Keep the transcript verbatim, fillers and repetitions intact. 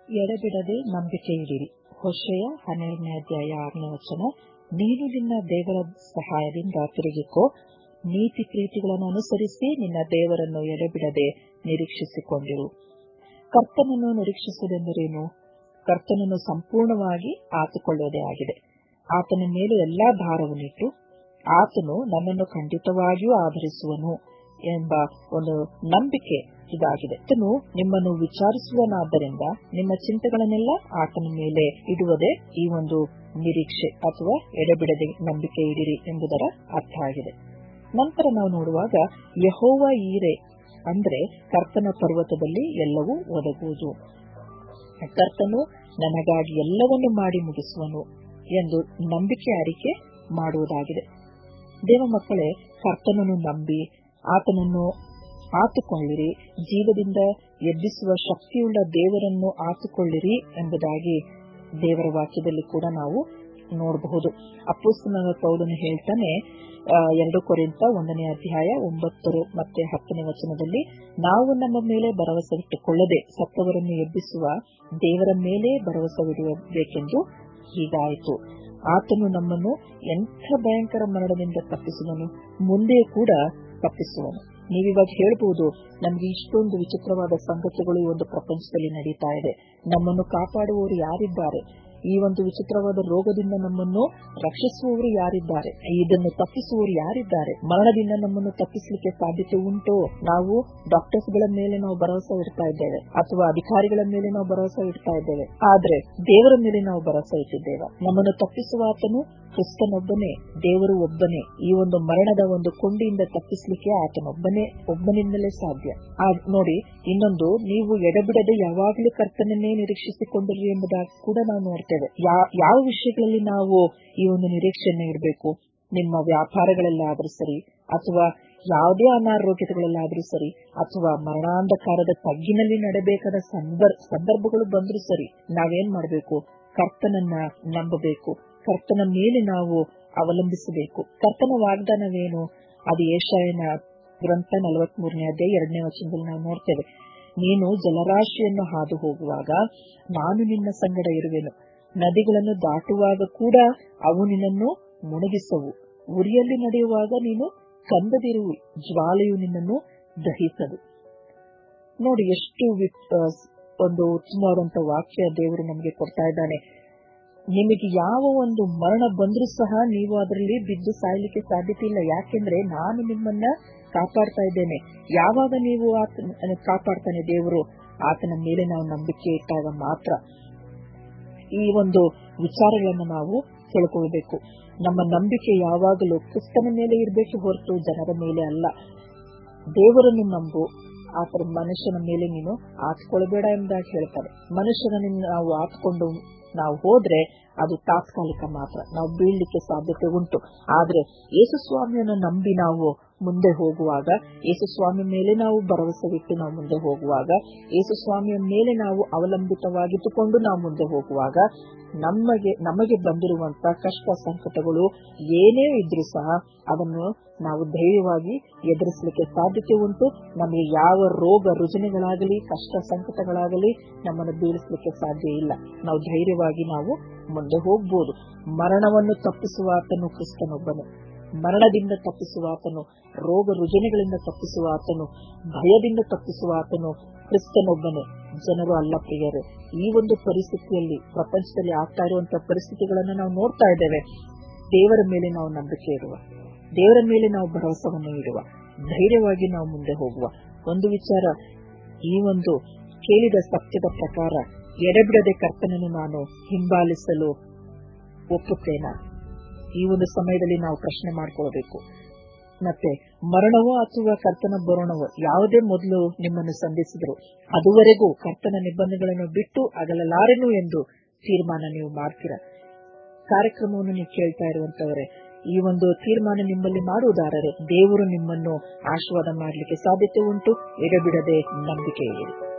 ಎಡೆಬಿಡದೆ ನಂಬಿಕೆ ಇಡಿರಿ. ಹೋಶೇಯ ಹನ್ನೆರಡನೇ ಅಧ್ಯಾಯ ಆರನೇ ವಚನ. ನೀನು ನಿನ್ನ ದೇವರ ಸಹಾಯದಿಂದ ತಿರುಗಿಕೋ, ನೀತಿ ಪ್ರೀತಿಗಳನ್ನು ಅನುಸರಿಸಿ ನಿನ್ನ ದೇವರನ್ನು ಎಡೆಬಿಡದೆ ನಿರೀಕ್ಷಿಸಿಕೊಂಡಿರು. ಕರ್ತನನ್ನು ನಿರೀಕ್ಷಿಸುವುದೆಂದರೇನು? ಕರ್ತನನ್ನು ಸಂಪೂರ್ಣವಾಗಿ ಆತುಕೊಳ್ಳುವುದೇ ಆಗಿದೆ. ಆತನ ಮೇಲೆ ಎಲ್ಲಾ ಭಾರವನ್ನಿಟ್ಟು ಆತನು ನನ್ನನ್ನು ಖಂಡಿತವಾಗಿಯೂ ಆಧರಿಸುವನು ಎಂಬ ಒಂದು ನಂಬಿಕೆ ಇದಾಗಿದೆ. ಆತನು ನಿಮ್ಮನ್ನು ವಿಚಾರಿಸುವನಾದ್ದರಿಂದ ನಿಮ್ಮ ಚಿಂತೆಗಳನ್ನೆಲ್ಲ ಆತನ ಮೇಲೆ ಇಡುವುದೇ ಈ ಒಂದು ನಿರೀಕ್ಷೆ ಅಥವಾ ಎಡೆಬಿಡದೆ ನಂಬಿಕೆ ಇಡಿರಿ ಎಂಬುದರ ಅರ್ಥ ಆಗಿದೆ. ನಂತರ ನಾವು ನೋಡುವಾಗ ಯೆಹೋವ ಈರೆ ಅಂದ್ರೆ ಕರ್ತನ ಪರ್ವತದಲ್ಲಿ ಎಲ್ಲವೂ ಒದಗುವುದು. ಕರ್ತನು ನನಗಾಗಿ ಎಲ್ಲವನ್ನು ಮಾಡಿ ಮುಗಿಸುವನು ಎಂದು ನಂಬಿಕೆ ಅರಿಕೆ ಮಾಡುವುದಾಗಿದೆ. ದೇವ ಮಕ್ಕಳೇ, ಕರ್ತನನ್ನು ನಂಬಿ ಆತನನ್ನು ಆತುಕೊಳ್ಳಿರಿ, ಜೀವದಿಂದ ಎಬ್ಬಿಸುವ ಶಕ್ತಿಯುಳ್ಳ ದೇವರನ್ನು ಆತುಕೊಳ್ಳಿರಿ ಎಂಬುದಾಗಿ ದೇವರ ವಾಕ್ಯದಲ್ಲಿ ಕೂಡ ನಾವು ನೋಡಬಹುದು. ಅಪೊಸ್ತಲನಾದ ಪೌಲನು ಹೇಳ್ತಾನೆ, ಎರಡು ಕೊರಿಂಥ ಒಂದನೇ ಅಧ್ಯಾಯ ಒಂಬತ್ತು ಮತ್ತೆ ಹತ್ತನೇ ವಚನದಲ್ಲಿ, ನಾವು ನಮ್ಮ ಮೇಲೆ ಭರವಸೆ ಇಟ್ಟುಕೊಳ್ಳದೆ ಸತ್ತವರನ್ನು ಎಬ್ಬಿಸುವ ದೇವರ ಮೇಲೆ ಭರವಸವಿಡಬೇಕೆಂದು ಹೀಗಾಯಿತು. ಆತನು ನಮ್ಮನ್ನು ಎಂಥ ಭಯಂಕರ ಮರಣದಿಂದ ತಪ್ಪಿಸುವನು, ಮುಂದೆ ಕೂಡ ತಪ್ಪಿಸುವನು. ನೀವಿವಾಗ ಹೇಳ್ಬಹುದು, ನಮ್ಗೆ ಇಷ್ಟೊಂದು ವಿಚಿತ್ರವಾದ ಸಂಗತಿಗಳು ಈ ಒಂದು ಪ್ರಪಂಚದಲ್ಲಿ ನಡೀತಾ ಇದೆ, ನಮ್ಮನ್ನು ಕಾಪಾಡುವವರು ಯಾರಿದ್ದಾರೆ? ಈ ಒಂದು ವಿಚಿತ್ರವಾದ ರೋಗದಿಂದ ನಮ್ಮನ್ನು ರಕ್ಷಿಸುವವರು ಯಾರಿದ್ದಾರೆ? ಇದನ್ನು ತಪ್ಪಿಸುವವರು ಯಾರಿದ್ದಾರೆ? ಮರಣದಿಂದ ನಮ್ಮನ್ನು ತಪ್ಪಿಸಲಿಕ್ಕೆ ಸಾಧ್ಯತೆ ಉಂಟು? ನಾವು ಡಾಕ್ಟರ್ಸ್ ಗಳ ಮೇಲೆ ನಾವು ಭರವಸೆ ಇಡ್ತಾ ಇದ್ದೇವೆ ಅಥವಾ ಅಧಿಕಾರಿಗಳ ಮೇಲೆ ನಾವು ಭರವಸೆ ಇಡ್ತಾ ಇದ್ದೇವೆ, ಆದ್ರೆ ದೇವರ ಮೇಲೆ ನಾವು ಭರವಸೆ ಇಟ್ಟಿದ್ದೇವೆ. ನಮ್ಮನ್ನು ತಪ್ಪಿಸುವ ಆತನು ಕ್ರಿಸ್ತನೊಬ್ಬನೇ, ದೇವರು ಒಬ್ಬನೇ. ಈ ಒಂದು ಮರಣದ ಒಂದು ಕೊಂಡಿಯಿಂದ ತಪ್ಪಿಸಲಿಕ್ಕೆ ಆತನೊಬ್ಬನೇ, ಒಬ್ಬನಿಂದಲೇ ಸಾಧ್ಯ. ನೋಡಿ, ಇನ್ನೊಂದು, ನೀವು ಎಡೆಬಿಡದೆ ಯಾವಾಗಲೂ ಕರ್ತನನ್ನೇ ನಿರೀಕ್ಷಿಸಿಕೊಂಡಿರಿ ಎಂಬುದಾಗಿ ಕೂಡ ನಾವು ನೋಡ್ತೇವೆ. ಯಾವ ವಿಷಯಗಳಲ್ಲಿ ನಾವು ಈ ಒಂದು ನಿರೀಕ್ಷೆಯನ್ನು ಇಡಬೇಕು? ನಿಮ್ಮ ವ್ಯಾಪಾರಗಳಲ್ಲಾದ್ರೂ ಸರಿ, ಅಥವಾ ಯಾವುದೇ ಅನಾರೋಗ್ಯತೆಗಳಲ್ಲಾದ್ರೂ ಸರಿ, ಅಥವಾ ಮರಣಾಂಧಕಾರದ ತಗ್ಗಿನಲ್ಲಿ ನಡೆಬೇಕಾದ ಸಂದರ್ಭಗಳು ಬಂದ್ರೂ ಸರಿ, ನಾವೇನ್ ಮಾಡಬೇಕು? ಕರ್ತನನ್ನ ನಂಬಬೇಕು, ಕರ್ತನ ಮೇಲೆ ನಾವು ಅವಲಂಬಿಸಬೇಕು. ಕರ್ತನ ವಾಗ್ದಾನವೇನು? ಅದು ಯೆಶಾಯನ ಗ್ರಂಥ ನಲವತ್ತ್ ಮೂರನೇ ಅಧ್ಯಾಯ ಎರಡನೇ ವಚನದಲ್ಲಿ ನಾವು ನೋಡ್ತೇವೆ. ನೀನು ಜಲರಾಶಿಯನ್ನು ಹಾದು ಹೋಗುವಾಗ ನಾನು ನಿನ್ನ ಸಂಗಡ ಇರುವೆನು, ನದಿಗಳನ್ನು ದಾಟುವಾಗ ಕೂಡ ಅವು ನಿನ್ನನ್ನು ಮುಳುಗಿಸವು, ಉರಿಯಲ್ಲಿ ನಡೆಯುವಾಗ ನೀನು ಕಂದದಿರುವಿ, ಜ್ವಾಲೆಯು ನಿನ್ನನ್ನು ದಹಿಸದು. ನೋಡಿ, ಎಷ್ಟು ಒಂದು ಉತ್ತಮವಾದಂತ ವಾಕ್ಯ ದೇವರು ನಮಗೆ ಕೊಡ್ತಾ ಇದ್ದಾನೆ. ನಿಮಗೆ ಯಾವ ಒಂದು ಮರಣ ಬಂದ್ರೂ ಸಹ ನೀವು ಅದರಲ್ಲಿ ಬಿದ್ದು ಸಾಯ್ಲಿಕ್ಕೆ ಸಾಧ್ಯತೆ ಇಲ್ಲ. ಯಾಕೆಂದ್ರೆ ನಾನು ನಿಮ್ಮನ್ನ ಕಾಪಾಡ್ತಾ ಇದ್ದೇನೆ. ಯಾವಾಗ ನೀವು ಆತನ ಕಾಪಾಡ್ತಾನೆ ದೇವರು, ಆತನ ಮೇಲೆ ನಾವು ನಂಬಿಕೆ ಇಟ್ಟಾಗ ಮಾತ್ರ. ಈ ಒಂದು ವಿಚಾರಗಳನ್ನು ನಾವು ತಿಳ್ಕೊಳ್ಬೇಕು. ನಮ್ಮ ನಂಬಿಕೆ ಯಾವಾಗಲೂ ಕ್ರಿಸ್ತನ ಮೇಲೆ ಇರಬೇಕು ಹೊರತು ಜನರ ಮೇಲೆ ಅಲ್ಲ. ದೇವರನ್ನು ನಂಬು, ಆತರ ಮನುಷ್ಯನ ಮೇಲೆ ನೀನು ಆತ್ಕೊಳ್ಬೇಡ ಎಂಬುದಾಗಿ ಹೇಳ್ತಾರೆ. ಮನುಷ್ಯನನ್ನು ನಾವು ಆತ್ಕೊಂಡು ನಾವು ಹೋದ್ರೆ ಅದು ತಾತ್ಕಾಲಿಕ ಮಾತ್ರ, ನಾವು ಬೀಳ್ಲಿಕ್ಕೆ ಸಾಧ್ಯತೆ ಉಂಟು. ಆದ್ರೆ ಯೇಸು ಸ್ವಾಮಿಯನ್ನು ನಂಬಿ ನಾವು ಮುಂದೆ ಹೋಗುವಾಗ, ಯೇಸು ಸ್ವಾಮಿ ಮೇಲೆ ನಾವು ಭರವಸೆ ಇಟ್ಟು ನಾವು ಮುಂದೆ ಹೋಗುವಾಗ, ಯೇಸು ಸ್ವಾಮಿಯ ಮೇಲೆ ನಾವು ಅವಲಂಬಿತವಾಗಿಟ್ಟುಕೊಂಡು ನಾವು ಮುಂದೆ ಹೋಗುವಾಗ, ನಮಗೆ ನಮಗೆ ಬಂದಿರುವಂತ ಕಷ್ಟ ಸಂಕಟಗಳು ಏನೇ ಇದ್ರೂ ಸಹ ಅದನ್ನು ನಾವು ಧೈರ್ಯವಾಗಿ ಎದುರಿಸಲಿಕ್ಕೆ ಸಾಧ್ಯತೆ ಉಂಟು. ನಮಗೆ ಯಾವ ರೋಗ ರುಜಿನಗಳಾಗಲಿ ಕಷ್ಟ ಸಂಕಟಗಳಾಗಲಿ ನಮ್ಮನ್ನು ಬೀಳಿಸಲಿಕ್ಕೆ ಸಾಧ್ಯ ಇಲ್ಲ. ನಾವು ಧೈರ್ಯವಾಗಿ ನಾವು ಮುಂದೆ ಹೋಗ್ಬೋದು. ಮರಣವನ್ನು ತಪ್ಪಿಸುವ ಆತನು ಕ್ರಿಸ್ತನೊಬ್ಬನು, ಮರಣದಿಂದ ತಪ್ಪಿಸುವ ಆತನು, ರೋಗ ರುಜಿನಗಳಿಂದ ತಪ್ಪಿಸುವ ಆತನು, ಭಯದಿಂದ ತಪ್ಪಿಸುವ ಆತನು ಕ್ರಿಸ್ತನೊಬ್ಬನೇ, ಜನರು ಅಲ್ಲ ಪ್ರಿಯರೇ. ಈ ಒಂದು ಪರಿಸ್ಥಿತಿಯಲ್ಲಿ, ಪ್ರಪಂಚದಲ್ಲಿ ಆಗ್ತಾ ಇರುವಂತಹ ಪರಿಸ್ಥಿತಿಗಳನ್ನು ನಾವು ನೋಡ್ತಾ ಇದ್ದೇವೆ. ದೇವರ ಮೇಲೆ ನಾವು ನಂಬಿಕೆ ಇಡುವ, ದೇವರ ಮೇಲೆ ನಾವು ಭರವಸೆಯನ್ನು ಇಡುವ, ಧೈರ್ಯವಾಗಿ ನಾವು ಮುಂದೆ ಹೋಗುವ. ಒಂದು ವಿಚಾರ, ಈ ಒಂದು ಕೇಳಿದ ಸತ್ಯದ ಪ್ರಕಾರ ಎಡೆಬಿಡದೆ ಕರ್ತನನ್ನು ನಾನು ಹಿಂಬಾಲಿಸಲು ಒಪ್ಪುತ್ತೇನಾ? ಈ ಒಂದು ಸಮಯದಲ್ಲಿ ನಾವು ಪ್ರಶ್ನೆ ಮಾಡ್ಕೊಳ್ಬೇಕು. ಮತ್ತೆ ಮರಣವೋ ಅಥವಾ ಕರ್ತನ ಬರೋಣವೋ ಯಾವುದೇ ಮೊದಲು ನಿಮ್ಮನ್ನು ಸಂಧಿಸಿದ್ರು, ಅದುವರೆಗೂ ಕರ್ತನ ನಿಬಂಧನೆಗಳನ್ನು ಬಿಟ್ಟು ಅಗಲಲಾರೆನು ಎಂದು ತೀರ್ಮಾನ ನೀವು ಮಾಡ್ತೀರಾ? ಕಾರ್ಯಕ್ರಮವನ್ನು ನೀವು ಕೇಳ್ತಾ ಇರುವಂತವರೇ, ಈ ಒಂದು ತೀರ್ಮಾನ ನಿಮ್ಮಲ್ಲಿ ಮಾಡುವುದಾದರೆ ದೇವರು ನಿಮ್ಮನ್ನು ಆಶೀರ್ವಾದ ಮಾಡಲಿಕ್ಕೆ ಸಾಧ್ಯತೆ ಉಂಟು. ಎಡೆಬಿಡದೆ ನಂಬಿಕೆ ಇಡಿ.